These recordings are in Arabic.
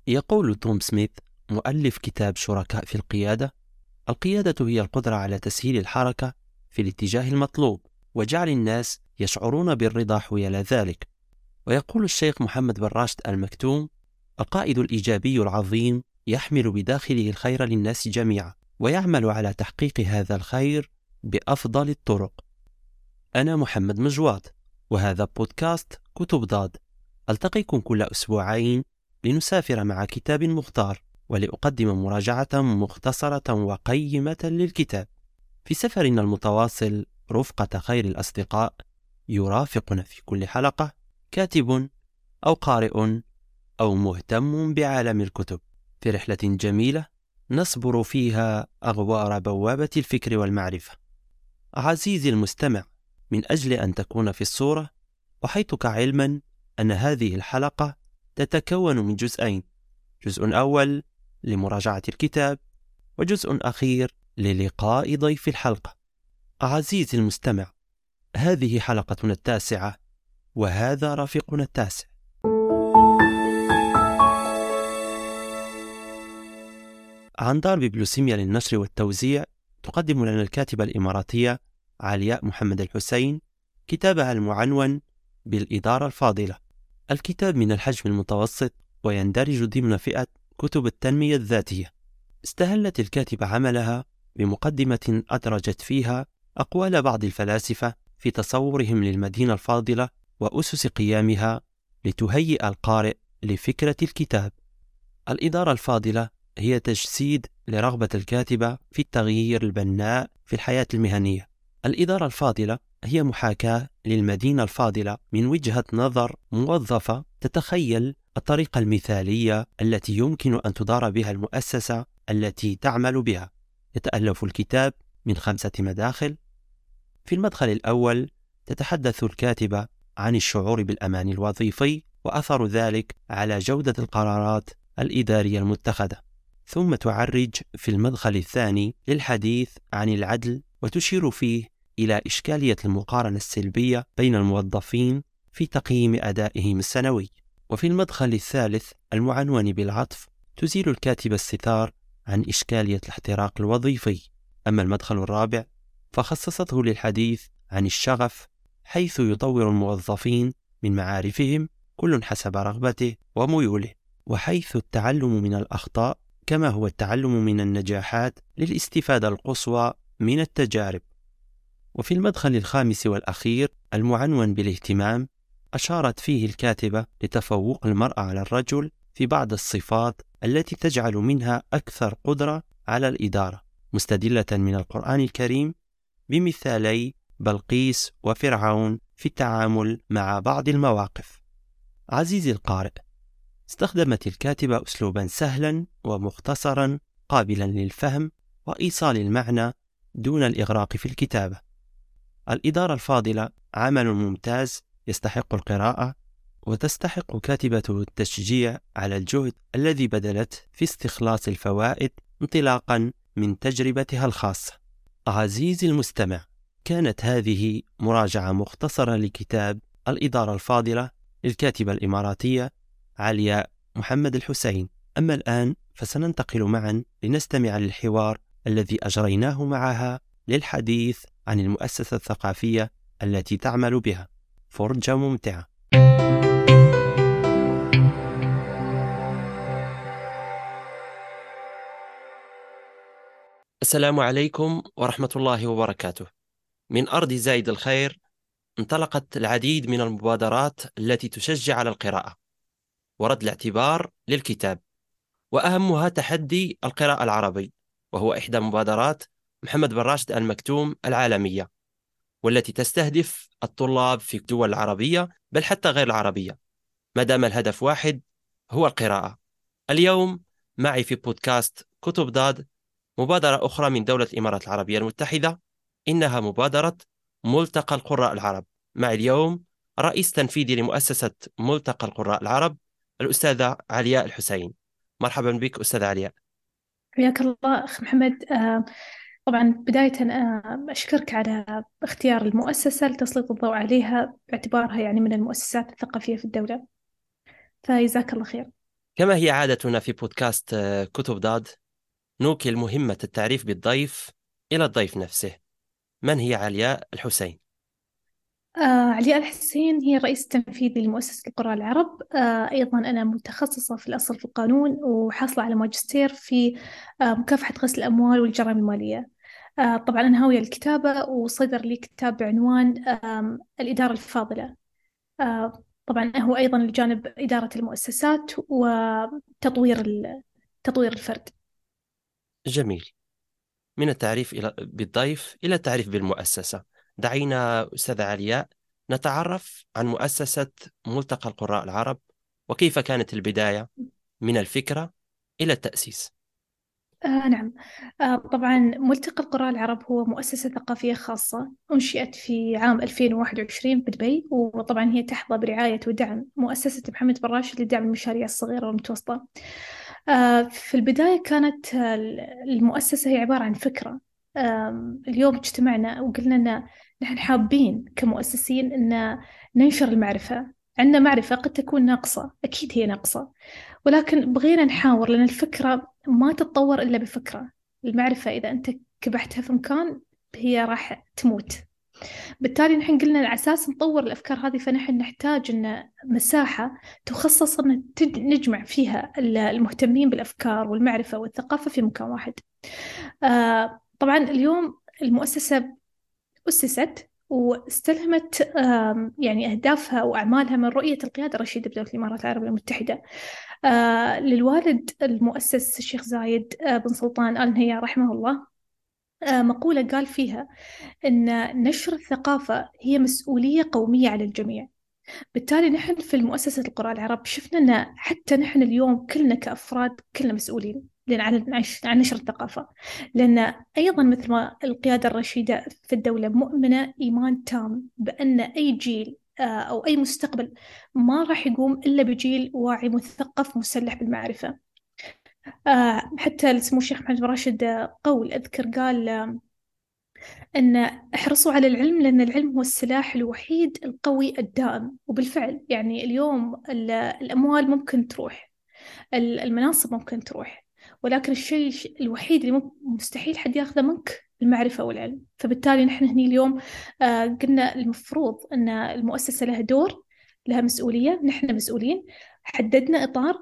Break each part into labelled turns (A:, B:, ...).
A: يقول توم سميث مؤلف كتاب شركاء في القيادة: القيادة هي القدرة على تسهيل الحركة في الاتجاه المطلوب وجعل الناس يشعرون بالرضا حيال ذلك. ويقول الشيخ محمد بن راشد المكتوم: القائد الإيجابي العظيم يحمل بداخله الخير للناس جميعا ويعمل على تحقيق هذا الخير بأفضل الطرق. أنا محمد مجواد، وهذا بودكاست كتب ضاد. ألتقيكم كل أسبوعين لنسافر مع كتاب مختار ولأقدم مراجعة مختصرة وقيمة للكتاب. في سفرنا المتواصل رفقة خير الأصدقاء، يرافقنا في كل حلقة كاتب أو قارئ أو مهتم بعالم الكتب، في رحلة جميلة نصبر فيها أغوار بوابة الفكر والمعرفة. عزيزي المستمع، من أجل أن تكون في الصورة، أحيطك علما أن هذه الحلقة تتكون من جزئين: جزء أول لمراجعة الكتاب، وجزء أخير للقاء ضيف الحلقة. عزيزي المستمع، هذه حلقتنا 9، وهذا رفيقنا 9. عن دار بيبلوسيميا للنشر والتوزيع تقدم لنا الكاتبة الإماراتية علياء محمد الحسين كتابها المعنون بالإدارة الفاضلة. الكتاب من الحجم المتوسط ويندرج ضمن فئة كتب التنمية الذاتية. استهلت الكاتبة عملها بمقدمة أدرجت فيها أقوال بعض الفلاسفة في تصورهم للمدينة الفاضلة وأسس قيامها لتهيئ القارئ لفكرة الكتاب. الإدارة الفاضلة هي تجسيد لرغبة الكاتبة في التغيير البناء في الحياة المهنية. الإدارة الفاضلة هي محاكاة للمدينة الفاضلة من وجهة نظر موظفة تتخيل الطريقة المثالية التي يمكن أن تدار بها المؤسسة التي تعمل بها. يتألف الكتاب من 5 مداخل. في المدخل الأول تتحدث الكاتبة عن الشعور بالأمان الوظيفي وأثر ذلك على جودة القرارات الإدارية المتخذة. ثم تعرج في المدخل الثاني للحديث عن العدل، وتشير فيه إلى إشكالية المقارنة السلبية بين الموظفين في تقييم أدائهم السنوي. وفي المدخل الثالث المعنون بالعطف تزيل الكاتبة الستار عن إشكالية الاحتراق الوظيفي. أما المدخل الرابع فخصصته للحديث عن الشغف، حيث يطور الموظفين من معارفهم كل حسب رغبته وميوله، وحيث التعلم من الأخطاء كما هو التعلم من النجاحات للاستفادة القصوى من التجارب. وفي المدخل الخامس والأخير المعنون بالاهتمام أشارت فيه الكاتبة لتفوق المرأة على الرجل في بعض الصفات التي تجعل منها أكثر قدرة على الإدارة، مستدلة من القرآن الكريم بمثالي بلقيس وفرعون في التعامل مع بعض المواقف. عزيزي القارئ، استخدمت الكاتبة أسلوبا سهلا ومختصرا قابلا للفهم وإيصال المعنى دون الإغراق في الكتابة. الإدارة الفاضلة عمل ممتاز يستحق القراءة، وتستحق كاتبته التشجيع على الجهد الذي بذلت في استخلاص الفوائد انطلاقا من تجربتها الخاصة. عزيزي المستمع، كانت هذه مراجعة مختصرة لكتاب الإدارة الفاضلة للكاتبة الإماراتية علياء محمد الحسين. أما الآن فسننتقل معا لنستمع للحوار الذي أجريناه معها للحديث عن المؤسسة الثقافية التي تعمل بها. فرجة ممتعة. السلام عليكم ورحمة الله وبركاته. من أرض زايد الخير انطلقت العديد من المبادرات التي تشجع على القراءة ورد الاعتبار للكتاب، وأهمها تحدي القراءة العربي، وهو إحدى مبادرات محمد بن راشد المكتوم العالمية، والتي تستهدف الطلاب في الدول العربية بل حتى غير العربية، ما دام الهدف واحد هو القراءة. اليوم معي في بودكاست كتب ضاد مبادرة أخرى من دولة الإمارات العربية المتحدة، إنها مبادرة ملتقى القراء العرب. معي اليوم رئيس تنفيذي لمؤسسة ملتقى القراء العرب، الأستاذة علياء الحسين. مرحبا بك أستاذة علياء.
B: حياك الله أخ محمد. طبعا بداية أشكرك على اختيار المؤسسة لتسليط الضوء عليها باعتبارها يعني من المؤسسات الثقافية في الدولة، فجزاك الله خير.
A: كما هي عادتنا في بودكاست كتب ضاد، نوكل مهمة التعريف بالضيف إلى الضيف نفسه. من هي علياء الحسين؟
B: علياء الحسين هي الرئيس التنفيذي لمؤسسة القراء العرب. أيضا أنا متخصصة في الأصل في القانون، وحاصلة على ماجستير في مكافحة غسل الأموال والجرائم المالية. طبعا أنا هاوية الكتابة، وصدر لي كتاب بعنوان الإدارة الفاضلة. طبعا هو أيضا لجانب إدارة المؤسسات وتطوير تطوير الفرد.
A: جميل. من التعريف بالضيف إلى التعريف بالمؤسسة، دعينا أستاذة علياء نتعرف عن مؤسسة ملتقى القراء العرب، وكيف كانت البداية من الفكرة إلى التأسيس.
B: نعم. طبعا ملتقى القراء العرب هو مؤسسة ثقافية خاصة أنشئت في عام 2021 بدبي، وطبعا هي تحظى برعاية ودعم مؤسسة محمد بن راشد لدعم المشاريع الصغيرة والمتوسطة. في البداية كانت المؤسسة هي عبارة عن فكرة. اليوم اجتمعنا وقلنا أن نحن حابين كمؤسسين أن ننشر المعرفة. عندنا معرفة قد تكون ناقصة، أكيد هي ناقصة، ولكن بغينا نحاور، لأن الفكرة ما تتطور إلا بفكرة. المعرفة إذا أنت كبحتها في مكان هي راح تموت. بالتالي نحن قلنا على أساس نطور الأفكار هذه، فنحن نحتاج أن مساحة تخصص أن نجمع فيها المهتمين بالأفكار والمعرفة والثقافة في مكان واحد. طبعا اليوم المؤسسة أسست واستلهمت يعني أهدافها وأعمالها من رؤية القيادة الرشيدة بدولة الإمارات العربية المتحدة، للوالد المؤسس الشيخ زايد بن سلطان آل نهيان رحمه الله. مقولة قال فيها أن نشر الثقافة هي مسؤولية قومية على الجميع. بالتالي نحن في مؤسسة القراء العرب شفنا أن حتى نحن اليوم كلنا كأفراد كلنا مسؤولين لأن عن نشر الثقافة، لأن أيضا مثل ما القيادة الرشيدة في الدولة مؤمنة إيمان تام بأن أي جيل أو أي مستقبل ما راح يقوم إلا بجيل واعي مثقف مسلح بالمعرفة. حتى سمو الشيخ محمد بن راشد قول أذكر قال أن احرصوا على العلم لأن العلم هو السلاح الوحيد القوي الدائم. وبالفعل يعني اليوم الأموال ممكن تروح، المناصب ممكن تروح، ولكن الشيء الوحيد اللي مستحيل حد ياخذه منك المعرفة والعلم. فبالتالي نحن هني اليوم قلنا المفروض أن المؤسسة لها دور، لها مسؤولية، نحن مسؤولين. حددنا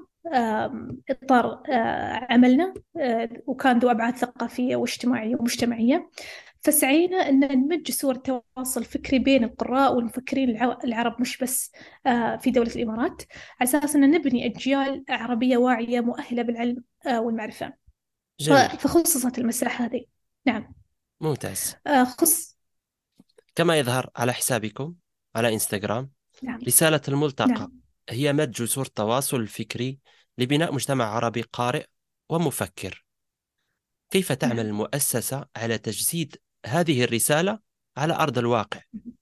B: إطار عملنا، وكان ذو أبعاد ثقافية واجتماعية ومجتمعية. فسعينا أن نمج صور التواصل الفكري بين القراء والمفكرين العرب، مش بس في دولة الإمارات، على أساس أن نبني أجيال عربية واعية مؤهلة بالعلم والمعرفة.
A: جميل.
B: فخصصت المساحة هذه. نعم.
A: ممتاز.
B: خص.
A: كما يظهر على حسابكم على إنستغرام،
B: نعم.
A: رسالة الملتقى
B: نعم.
A: هي مد جسور التواصل الفكري لبناء مجتمع عربي قارئ ومفكر. كيف تعمل
B: نعم.
A: المؤسسة على تجسيد هذه الرسالة على أرض الواقع؟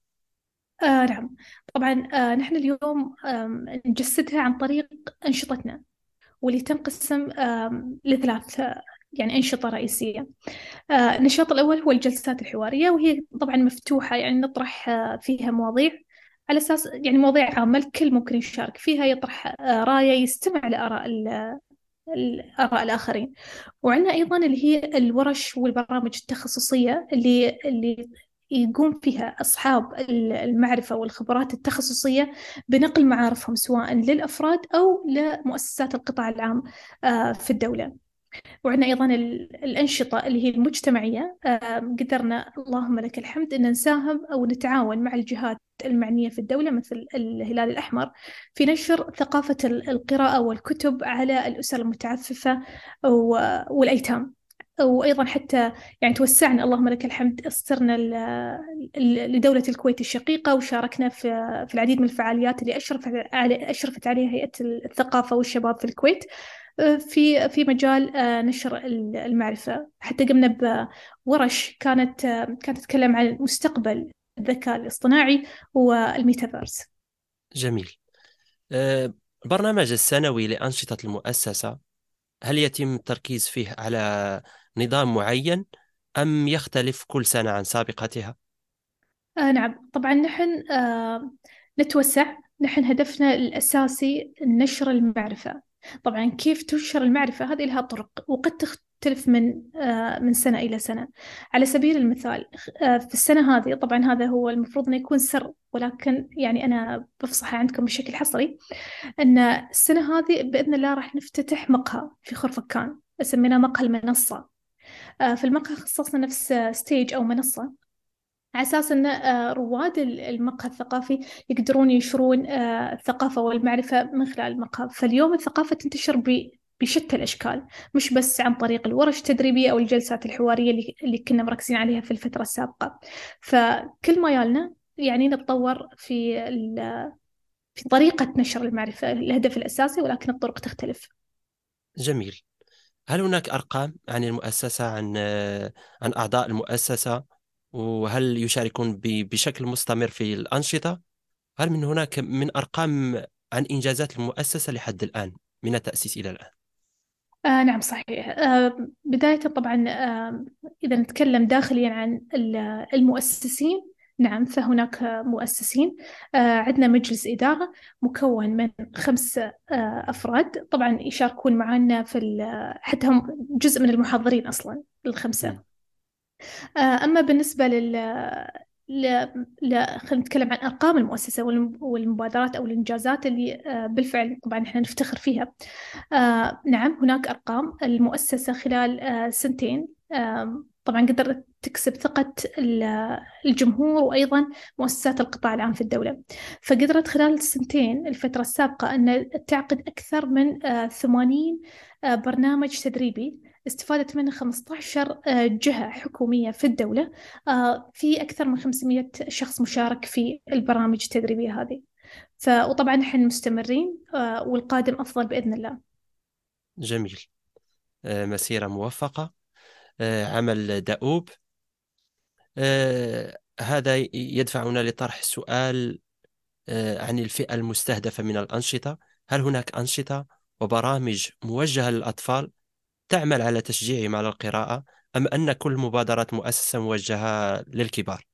B: نعم. طبعا نحن اليوم نجسدها عن طريق أنشطتنا، واللي تنقسم لثلاث يعني أنشطة رئيسية. النشاط الأول هو الجلسات الحوارية، وهي طبعا مفتوحة، يعني نطرح فيها مواضيع على أساس يعني مواضيع عامة الكل ممكن يشارك فيها، يطرح رأيه، يستمع لآراء الآراء الآخرين. وعندنا أيضا اللي هي الورش والبرامج التخصصية اللي يقوم فيها أصحاب المعرفة والخبرات التخصصية بنقل معارفهم سواء للأفراد أو لمؤسسات القطاع العام في الدولة. وعندنا أيضا الأنشطة اللي هي المجتمعية. قدرنا اللهم لك الحمد أن نساهم أو نتعاون مع الجهات المعنية في الدولة مثل الهلال الأحمر في نشر ثقافة القراءة والكتب على الأسر المتعففة والأيتام. وأيضا حتى يعني توسعنا اللهم لك الحمد، صرنا لدولة الكويت الشقيقة، وشاركنا في العديد من الفعاليات اللي أشرفت عليها هيئة الثقافة والشباب في الكويت في مجال نشر المعرفة. حتى قمنا بورش كانت تتكلم عن مستقبل الذكاء الاصطناعي والميتافيرس.
A: جميل. البرنامج السنوي لأنشطة المؤسسة، هل يتم التركيز فيه على نظام معين أم يختلف كل سنة عن سابقتها؟
B: نعم. طبعا نحن نتوسع. نحن هدفنا الأساسي نشر المعرفة، طبعا كيف تنشر المعرفة هذه لها طرق وقد تختلف من سنة إلى سنة. على سبيل المثال في السنة هذه طبعا هذا هو المفروض أنه يكون سر، ولكن يعني أنا بفصحه عندكم بشكل حصري أن السنة هذه بإذن الله راح نفتتح مقهى في خرفكان، سميناه مقهى المنصة. في المقهى خصصنا نفس ستيج أو منصة، على أساس أن رواد المقهى الثقافي يقدرون ينشرون الثقافة والمعرفة من خلال المقهى. فاليوم الثقافة تنتشر بشتى الأشكال، مش بس عن طريق الورش التدريبية أو الجلسات الحوارية اللي كنا مركزين عليها في الفترة السابقة. فكل ما يالنا يعني نتطور في طريقة نشر المعرفة، الهدف الأساسي، ولكن الطرق تختلف.
A: جميل. هل هناك أرقام عن المؤسسة، عن أعضاء المؤسسة، وهل يشاركون بشكل مستمر في الأنشطة؟ هل من هناك من أرقام عن إنجازات المؤسسة لحد الآن من التأسيس إلى الآن؟
B: نعم صحيح. بداية طبعا إذا نتكلم داخليا عن المؤسسين، نعم فهناك مؤسسين. عندنا مجلس إدارة مكون من 5 أفراد، طبعا يشاركون معنا حتى هم جزء من المحاضرين أصلا ال5.
A: مم.
B: أما بالنسبة ل... خلينا نتكلم عن أرقام المؤسسة والمبادرات أو الإنجازات اللي بالفعل طبعا إحنا نفتخر فيها. نعم هناك أرقام. المؤسسة خلال سنتين طبعا قدرت تكسب ثقة الجمهور وأيضا مؤسسات القطاع العام في الدولة. فقدرت خلال السنتين الفترة السابقة أن تعقد أكثر من 80 برنامج تدريبي استفادت منه 15 جهة حكومية في الدولة. في أكثر من 500 شخص مشارك في البرامج التدريبية هذه. وطبعا نحن مستمرين والقادم أفضل بإذن الله.
A: جميل. مسيرة موفقة، عمل دؤوب. هذا يدفعنا لطرح سؤال عن الفئة المستهدفة من الأنشطة. هل هناك أنشطة وبرامج موجهة للأطفال تعمل على تشجيعهم على القراءة، أم أن كل مبادرات مؤسسة موجهة للكبار؟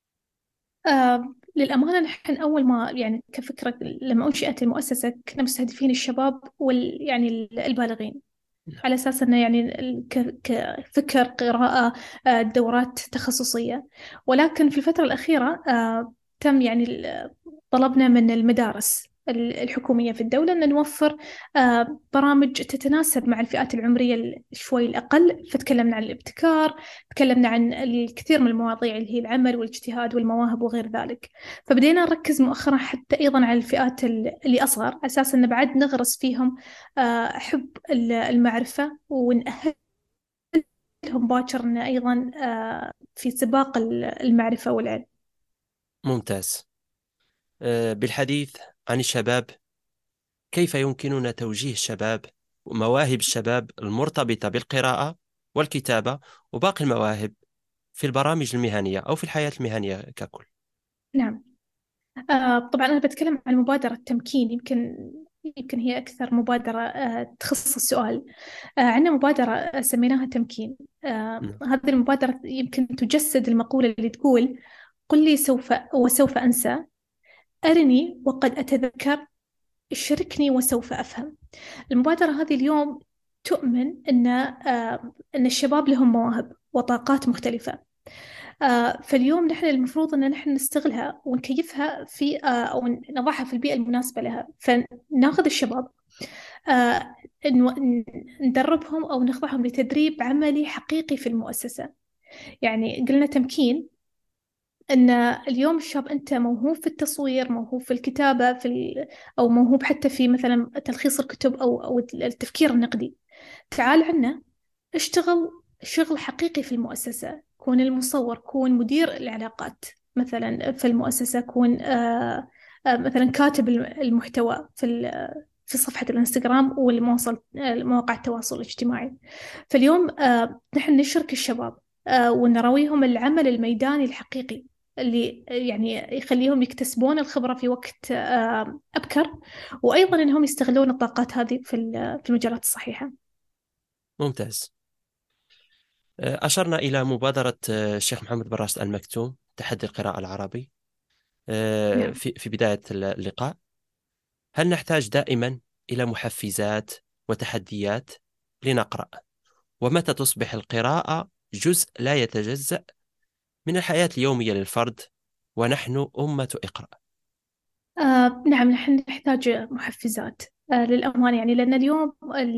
B: للأمانة نحن أول ما يعني كفكرة لما أنشئت المؤسسة كنا مستهدفين الشباب يعني البالغين، على أساس أنه يعني كفكر قراءة دورات تخصصية. ولكن في الفترة الأخيرة تم يعني طلبنا من المدارس الحكومية في الدولة أن نوفر برامج تتناسب مع الفئات العمرية شوي الأقل. فتكلمنا عن الابتكار، تكلمنا عن الكثير من المواضيع اللي هي العمل والاجتهاد والمواهب وغير ذلك. فبدينا نركز مؤخرا حتى أيضا على الفئات اللي أصغر، على أساس أن بعد نغرس فيهم حب المعرفة ونأهلهم باكر إن أيضا في سباق المعرفة والعلم.
A: ممتاز. بالحديث عن الشباب، كيف يمكننا توجيه الشباب ومواهب الشباب المرتبطة بالقراءة والكتابة وباقي المواهب في البرامج المهنية أو في الحياة المهنية ككل؟
B: نعم. طبعا أنا بتكلم عن مبادرة تمكين، يمكن هي أكثر مبادرة تخص السؤال. عندنا مبادرة سميناها تمكين.
A: نعم.
B: هذه المبادرة يمكن تجسد المقولة اللي تقول: قل لي سوف وسوف أنسى، أرني وقد أتذكر، شاركني وسوف أفهم. المبادرة هذه اليوم تؤمن أن الشباب لهم مواهب وطاقات مختلفة. فاليوم نحن المفروض أن نحن نستغلها ونكيفها أو نضعها في البيئة المناسبة لها. فناخذ الشباب ندربهم أو نخضعهم لتدريب عملي حقيقي في المؤسسة. يعني قلنا تمكين أن اليوم الشاب أنت موهوب في التصوير، موهوب في الكتابة، أو موهوب حتى في مثلا تلخيص الكتب أو التفكير النقدي. تعال عنا اشتغل شغل حقيقي في المؤسسة. كون المصور، كون مدير العلاقات مثلا في المؤسسة، كون مثلا كاتب المحتوى في صفحة الانستغرام والمواصل مواقع التواصل الاجتماعي. فاليوم نحن نشرك الشباب ونرويهم العمل الميداني الحقيقي اللي يعني يخليهم يكتسبون الخبرة في وقت أبكر، وأيضا أنهم يستغلون الطاقات هذه في المجالات الصحيحة.
A: ممتاز. أشرنا إلى مبادرة الشيخ محمد بن راشد المكتوم، تحدي القراءة العربي،
B: نعم.
A: في بداية اللقاء. هل نحتاج دائما إلى محفزات وتحديات لنقرأ؟ ومتى تصبح القراءة جزء لا يتجزأ من الحياة اليومية للفرد ونحن أمة اقرأ؟
B: نعم، نحن نحتاج محفزات للأمانة، يعني لأن اليوم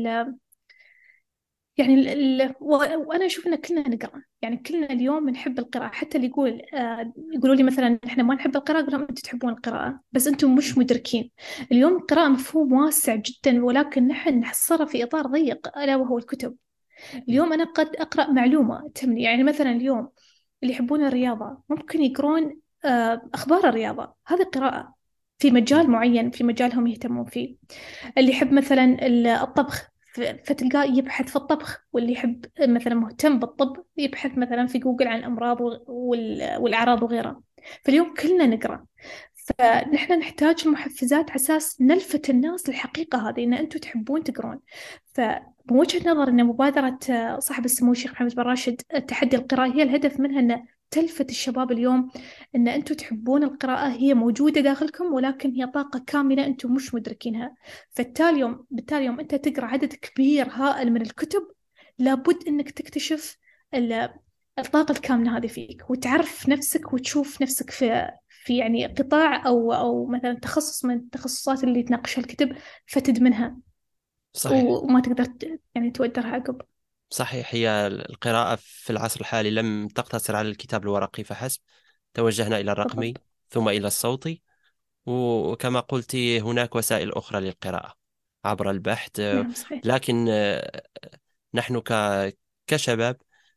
B: يعني وأنا أشوف إن كلنا نقرأ، يعني كلنا اليوم نحب القراءة. حتى اللي يقولوا لي مثلا إحنا ما نحب القراءة، أقول لهم أنتم تحبون القراءة بس أنتم مش مدركين. اليوم القراءة مفهوم واسع جدا، ولكن نحن نحصرها في إطار ضيق ألا وهو الكتب. اليوم أنا قد أقرأ معلومة تهمني، يعني مثلا اليوم اللي يحبون الرياضة ممكن يقرون أخبار الرياضة، هذه قراءة في مجال معين، في مجالهم يهتمون فيه. اللي يحب مثلا الطبخ فتلقاه يبحث في الطبخ، واللي يحب مثلا مهتم بالطب يبحث مثلا في جوجل عن الأمراض والأعراض وغيرها. فاليوم كلنا نقرأ، فنحن نحتاج المحفزات على أساس نلفت الناس للحقيقة هذه، إن أنتم تحبون تقرون. فمن وجهة نظر أن مبادرة صاحب السمو الشيخ محمد بن راشد تحدي القراءة، هي الهدف منها أن تلفت الشباب اليوم أن أنتم تحبون القراءة، هي موجودة داخلكم ولكن هي طاقة كامنة أنتم مش مدركينها. بالتالي يوم أنت تقرأ عدد كبير هائل من الكتب، لابد أنك تكتشف الطاقة الكامنة هذه فيك، وتعرف نفسك وتشوف نفسك في يعني قطاع أو مثلا تخصص من التخصصات اللي تناقشها الكتب، فتدمنها
A: صحيح.
B: وما تقدر يعني تودرها عقب.
A: صحيح، هي القراءة في العصر الحالي لم تقتصر على الكتاب الورقي فحسب، توجهنا إلى الرقمي
B: بالضبط.
A: ثم إلى الصوتي. وكما قلت هناك وسائل أخرى للقراءة عبر البحث.
B: نعم صحيح.
A: لكن نحن كشباب،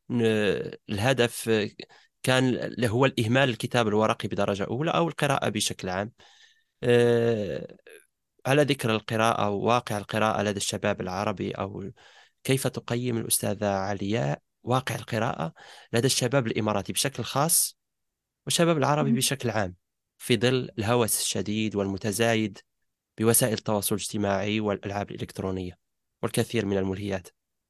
A: الهدف كان هو الإهمال الكتاب الورقي بدرجة أولى أو القراءة بشكل عام. آه، على ذكر القراءة وواقع القراءة لدى الشباب العربي، أو كيف تقيم الأستاذة علياء واقع القراءة لدى الشباب الإماراتي بشكل خاص والشباب العربي
B: مهم.
A: بشكل عام، في ظل الهوس الشديد والمتزايد بوسائل التواصل الاجتماعي والألعاب الإلكترونية والكثير من الملهيات؟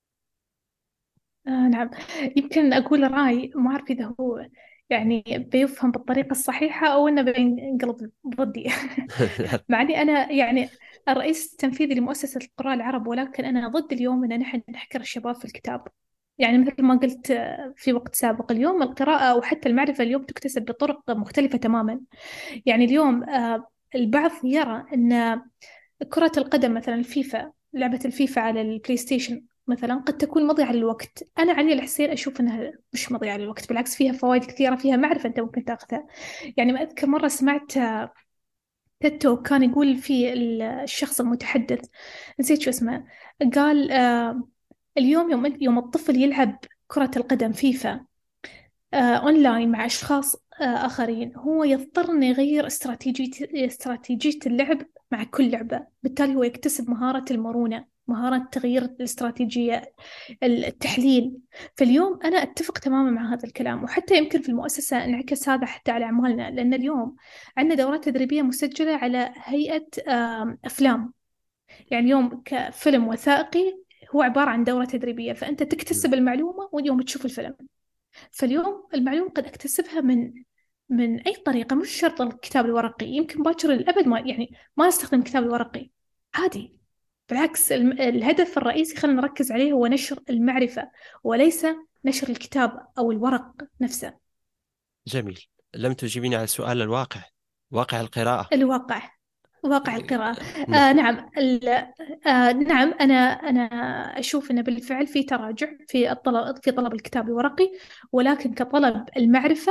B: نعم. يمكن أقول رأي ما أعرف إذا هو يعني بيفهم بالطريقة الصحيحة أو إنه بينقلب ضدي. مع إني أنا يعني الرئيس التنفيذي لمؤسسة القراء العرب، ولكن أنا ضد اليوم إن نحن نحكر الشباب في الكتاب. يعني مثل ما قلت في وقت سابق، اليوم القراءة وحتى المعرفة اليوم تكتسب بطرق مختلفة تماما. يعني اليوم البعض يرى أن كرة القدم مثلا الفيفا، لعبة الفيفا على البلاي ستيشن مثلا قد تكون مضيعة للوقت. أنا علي الحسين أشوف أنها مش مضيعة للوقت، بالعكس فيها فوائد كثيرة، فيها معرفة أنت ممكن تاخذها. يعني ما أذكر مرة سمعت تيد توك كان يقول في الشخص المتحدث، نسيت شو اسمه، قال اليوم يوم الطفل يلعب كرة القدم فيفا أونلاين مع أشخاص آخرين، هو يضطر إنه يغير استراتيجية اللعب مع كل لعبة. بالتالي هو يكتسب مهارة المرونة، مهارة تغيير الاستراتيجية، التحليل. فاليوم أنا أتفق تماما مع هذا الكلام، وحتى يمكن في المؤسسة انعكس هذا حتى على أعمالنا، لأن اليوم عندنا دورات تدريبية مسجلة على هيئة أفلام. يعني اليوم كفيلم وثائقي هو عبارة عن دورة تدريبية، فأنت تكتسب المعلومة واليوم تشوف الفيلم. فاليوم المعلومة قد أكتسبها من أي طريقة، مش شرط الكتاب الورقي. يمكن باكر الأبد ما يعني ما نستخدم الكتاب الورقي عادي. بالعكس الهدف الرئيسي خلينا نركز عليه هو نشر المعرفة، وليس نشر الكتاب أو الورق نفسه.
A: جميل. لم تجيبيني على سؤال الواقع، واقع القراءة.
B: الواقع، واقع القراءة.
A: نعم.
B: نعم نعم، أنا أشوف أنه بالفعل في تراجع في طلب الكتاب الورقي، ولكن كطلب المعرفة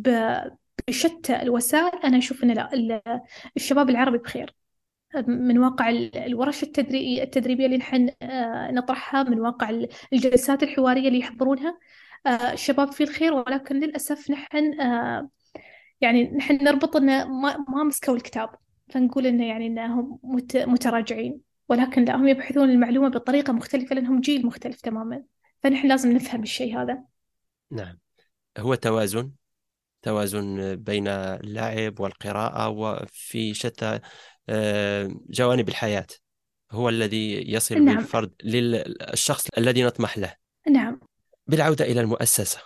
B: بشتى الوسائل أنا أشوف أنه لا، الشباب العربي بخير. من واقع الورش التدريبية اللي نحن نطرحها، من واقع الجلسات الحوارية اللي يحضرونها، الشباب فيه الخير. ولكن للأسف نحن يعني نحن نربط انه ما مسكوا الكتاب، فنقول انه يعني انهم متراجعين. ولكن لا، هم يبحثون المعلومة بطريقة مختلفة لأنهم جيل مختلف تماما. فنحن لازم نفهم الشيء هذا.
A: نعم، هو توازن بين اللعب والقراءة وفي شتى جوانب الحياة، هو الذي يصل
B: نعم.
A: بالفرد للشخص الذي نطمح له.
B: نعم.
A: بالعودة إلى المؤسسة،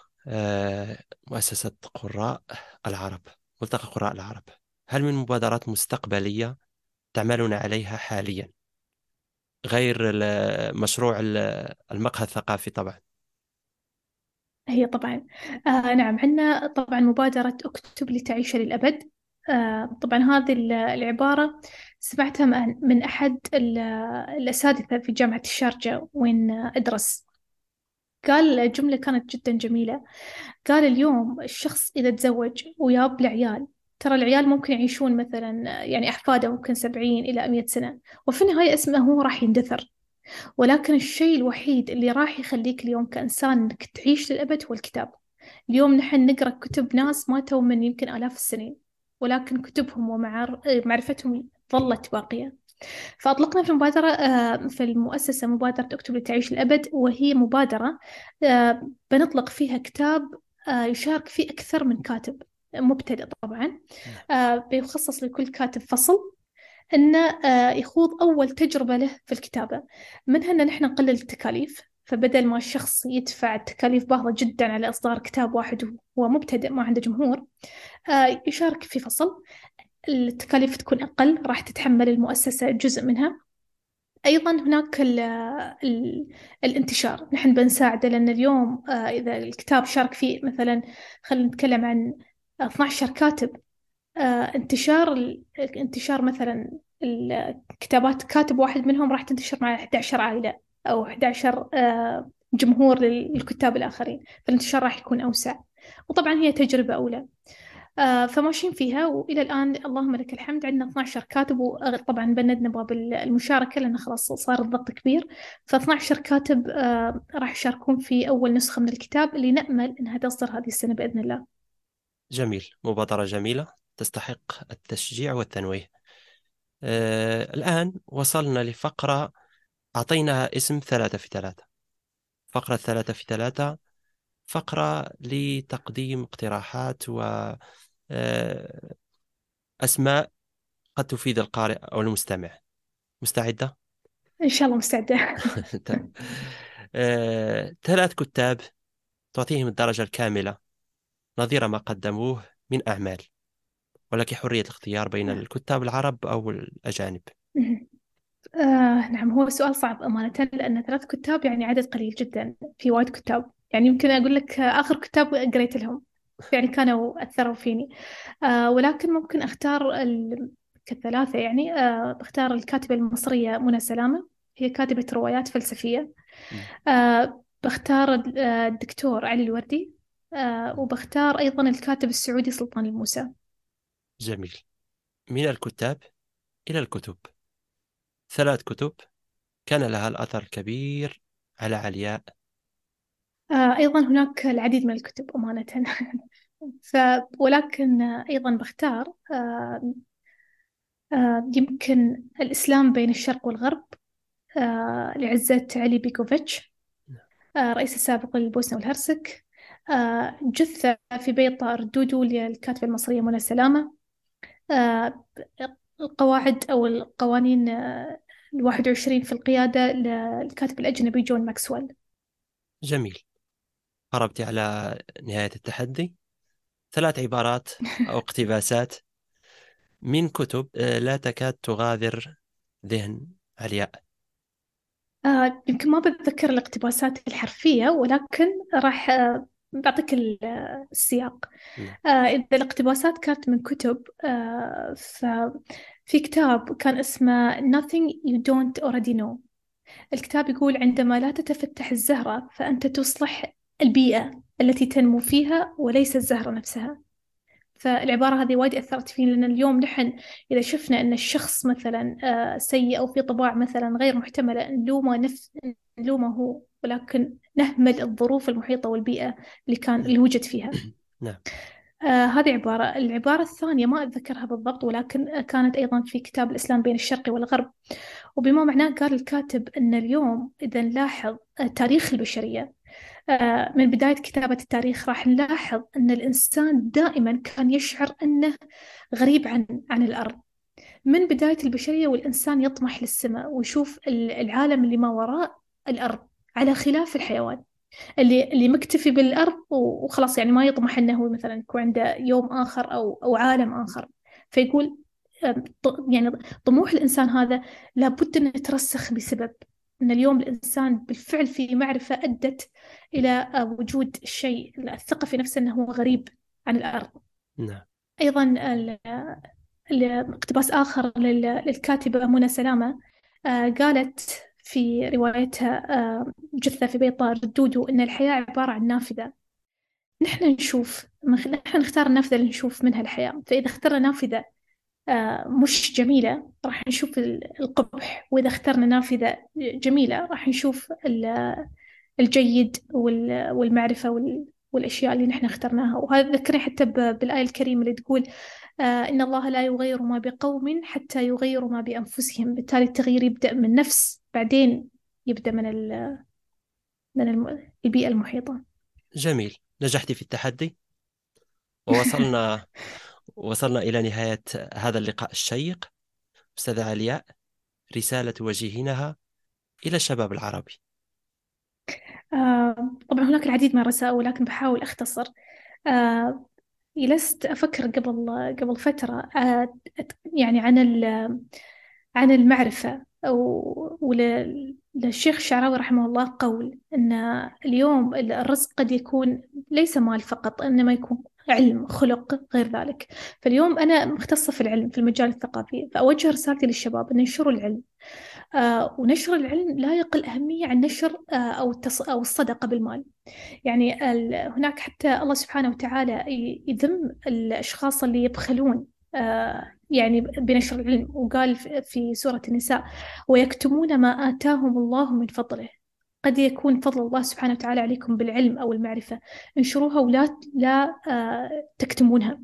A: مؤسسة قراء العرب، ملتقى قراء العرب، هل من مبادرات مستقبلية تعملون عليها حاليا غير مشروع المقهى الثقافي طبعا.
B: هي طبعا نعم، عندنا طبعا مبادرة اكتب لتعيش للأبد. طبعا هذه العبارة سمعتها من أحد الأساتذة في جامعة الشارقة وين أدرس. قال جملة كانت جدا جميلة. قال اليوم الشخص إذا تزوج وياب العيال، ترى العيال ممكن يعيشون مثلا يعني أحفاده ممكن 70 إلى 100 سنة، وفي النهاية اسمه هو راح يندثر. ولكن الشيء الوحيد اللي راح يخليك اليوم كإنسان إنك تعيش للأبد هو الكتاب. اليوم نحن نقرأ كتب ناس ماتوا من يمكن آلاف السنين، ولكن كتبهم ومعرفتهم ظلت باقية. فأطلقنا في المبادرة في المؤسسة مبادرة اكتب لتعيش الأبد، وهي مبادرة بنطلق فيها كتاب يشارك فيه أكثر من كاتب مبتدئ طبعا.
A: نعم.
B: بيخصص لكل كاتب فصل إنه يخوض أول تجربة له في الكتابة. منها إن نحن نقلل التكاليف، فبدل ما الشخص يدفع تكاليف باهظة جدا على إصدار كتاب واحد وهو مبتدئ ما عنده جمهور، يشارك في فصل. التكاليف تكون أقل، راح تتحمل المؤسسة جزء منها. أيضا هناك ال الانتشار، نحن بنساعده، لأن اليوم إذا الكتاب شارك فيه مثلا، خلينا نتكلم عن 12 كاتب، انتشار مثلا الكتابات كاتب واحد منهم راح تنتشر مع 11 عائلة أو 11 جمهور للكتاب الآخرين، فالانتشار راح يكون أوسع. وطبعا هي تجربة أولى، فماشيين فيها، وإلى الآن اللهم لك الحمد عندنا 12 كاتب. وطبعا بندنا باب المشاركة لأنه خلاص صار الضغط كبير. ف 12 كاتب راح يشاركون في أول نسخة من الكتاب اللي نأمل أنها تصدر هذه السنة بإذن الله.
A: جميل، مبادرة جميلة تستحق التشجيع والتنويه. الآن وصلنا لفقرة أعطيناها اسم 3 في 3. فقرة 3 في 3 فقرة لتقديم اقتراحات وأسماء قد تفيد القارئ أو المستمع. مستعدة؟
B: إن شاء الله مستعدة.
A: تمام. 3 كتاب تعطيهم الدرجة الكاملة نظير ما قدموه من أعمال، ولك حرية الاختيار بين الكتاب العرب أو الأجانب.
B: نعم، هو سؤال صعب أمانة، لأن 3 كتاب يعني عدد قليل جدا، في وايد كتاب. يعني يمكن أقول لك آخر كتاب قريت لهم يعني كانوا أثروا فيني. ولكن ممكن أختار كالثلاثة يعني. بختار الكاتبة المصرية منى سلامة، هي كاتبة روايات فلسفية.
A: نعم.
B: بختار الدكتور علي الوردي. وبختار أيضا الكاتب السعودي سلطان الموسى.
A: جميل. من الكتاب إلى الكتب، 3 كتب كان لها الأثر الكبير على علياء.
B: أيضا هناك العديد من الكتب أمانة. ف ولكن أيضا بختار يمكن الإسلام بين الشرق والغرب لعزة علي بيكوفيتش، رئيس السابق للبوسنة والهرسك. جثة في بيت طائر دودو للكاتبة المصرية منى سلامة. آه، القواعد أو القوانين 21 في القيادة للكاتب الأجنبي جون ماكسويل.
A: جميل، قربت على نهاية التحدي. 3 عبارات أو اقتباسات من كتب لا تكاد تغادر ذهن علياء.
B: يمكن ما بتذكر الاقتباسات الحرفية، ولكن راح بعطيك السياق.
A: نعم.
B: إذا الاقتباسات كانت من كتب، ففي كتاب كان اسمه Nothing You Don't Already Know. الكتاب يقول عندما لا تتفتح الزهرة فأنت تصلح البيئة التي تنمو فيها وليس الزهرة نفسها. فالعبارة هذه وايد أثرت فيني، لأن اليوم نحن إذا شفنا أن الشخص مثلا سيء أو في طباع مثلا غير محتملة، نلومه هو، ولكن نهمل الظروف المحيطة والبيئة اللي وجد فيها.
A: نعم.
B: هذه عبارة. العبارة الثانية ما أتذكرها بالضبط، ولكن كانت أيضا في كتاب الإسلام بين الشرق والغرب. وبما معناه قال الكاتب أن اليوم إذا نلاحظ تاريخ البشرية من بداية كتابة التاريخ، راح نلاحظ أن الإنسان دائما كان يشعر أنه غريب عن الأرض. من بداية البشرية والإنسان يطمح للسماء ويشوف العالم اللي ما وراء الأرض، على خلاف الحيوان اللي مكتفي بالأرض وخلاص، يعني ما يطمح أنه مثلا يكون عنده يوم آخر أو عالم آخر. فيقول يعني طموح الإنسان هذا لابد أن يترسخ بسبب أن اليوم الإنسان بالفعل في معرفة أدت إلى وجود الشيء، الثقة في نفسه أنه هو غريب عن الأرض.
A: نعم.
B: أيضا اقتباس آخر للكاتبة منى سلامة، قالت في روايتها جثة في بيت طائر الدودو أن الحياة عبارة عن نافذة، نحن نختار النافذة اللي نشوف منها الحياة. فإذا اخترنا نافذة مش جميلة راح نشوف القبح، وإذا اخترنا نافذة جميلة راح نشوف الجيد والمعرفة والأشياء اللي نحن اخترناها. وهذا ذكرني حتى بالآية الكريمة اللي تقول إن الله لا يغير ما بقوم حتى يغيروا ما بأنفسهم. بالتالي التغيير يبدأ من النفس، بعدين يبدأ البيئة المحيطة.
A: جميل، نجحت في التحدي ووصلنا إلى نهاية هذا اللقاء الشيق. أستاذة علياء، رسالة توجهينها إلى الشباب العربي.
B: طبعا هناك العديد من الرسائل ولكن بحاول أختصر. جلست أفكر قبل فترة يعني عن المعرفة، وللشيخ الشعراوي رحمه الله قول أن اليوم الرزق قد يكون ليس مال فقط، إنما يكون علم، خلق، غير ذلك. فاليوم أنا مختصة في العلم في المجال الثقافي، فأوجه رسالتي للشباب أن ينشروا العلم. ونشر العلم لا يقل أهمية عن نشر أو الصدقة بالمال. يعني هناك حتى الله سبحانه وتعالى يذم الأشخاص اللي يبخلون يعني بنشر العلم، وقال في سورة النساء: ويكتمون ما آتاهم الله من فضله. قد يكون فضل الله سبحانه وتعالى عليكم بالعلم أو المعرفة، انشروها ولا تكتمونها.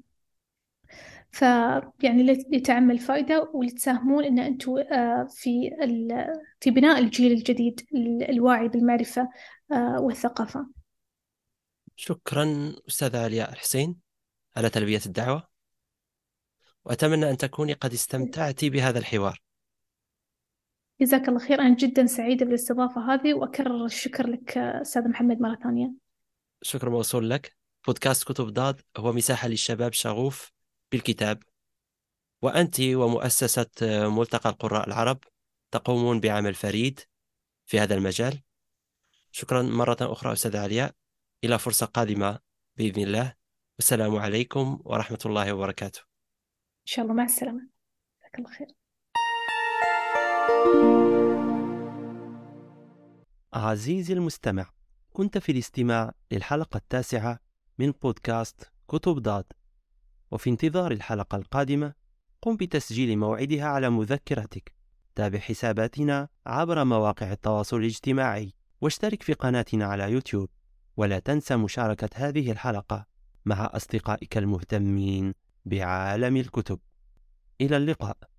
B: فيعني لتعمل فائدة ولتساهمون إن أنتم في بناء الجيل الجديد الواعي بالمعرفة والثقافة.
A: شكرا أستاذة علياء الحسين على تلبية الدعوة، وأتمنى أن تكوني قد استمتعت بهذا الحوار.
B: جزاك الله خير، أنا جدا سعيدة بالاستضافة هذه، وأكرر الشكر لك أستاذ محمد مرة ثانية.
A: شكر موصول لك. بودكاست كتب ضاد هو مساحة للشباب شغوف بالكتاب، وأنت ومؤسسة ملتقى القراء العرب تقومون بعمل فريد في هذا المجال. شكرا مرة أخرى أستاذة علياء، إلى فرصة قادمة بإذن الله، والسلام عليكم ورحمة الله وبركاته.
B: إن شاء الله، مع السلامة، جزاك الله خير.
A: عزيزي المستمع، كنت في الاستماع للحلقة 9 من بودكاست كتب ضاد، وفي انتظار الحلقة القادمة قم بتسجيل موعدها على مذكرتك. تابع حساباتنا عبر مواقع التواصل الاجتماعي، واشترك في قناتنا على يوتيوب، ولا تنسى مشاركة هذه الحلقة مع أصدقائك المهتمين بعالم الكتب. إلى اللقاء.